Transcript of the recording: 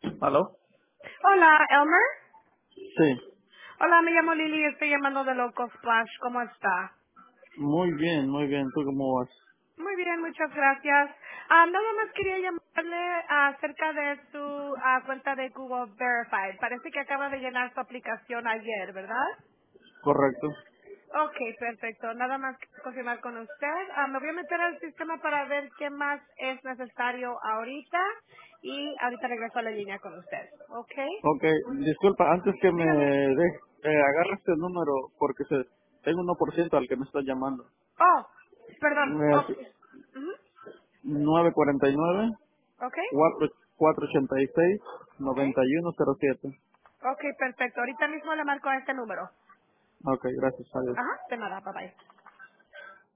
¿Aló? Hola, Elmer. Sí, Hola, me llamo Lily y estoy llamando de Local Splash. ¿Cómo está? muy bien, muy bien. ¿Tú cómo vas? Muy bien, muchas gracias. Nada más quería llamarle acerca de su cuenta de Google Verified. Parece que acaba de llenar su aplicación ayer, ¿verdad? Correcto. Ok, perfecto. Nada más que confirmar con usted. Me voy a meter al sistema para ver qué más es necesario ahorita y ahorita regreso a la línea con usted. ¿Ok? Ok, disculpa, antes que me Dígame. agarre este número, porque tengo 1% al que me está llamando. Oh, perdón. Es Ok. Ujú. 949 Ok. 486 Ok. 9107. Ok, perfecto. Ahorita mismo le marco a este número. Ok, gracias, adiós. Ajá, de nada, bye bye.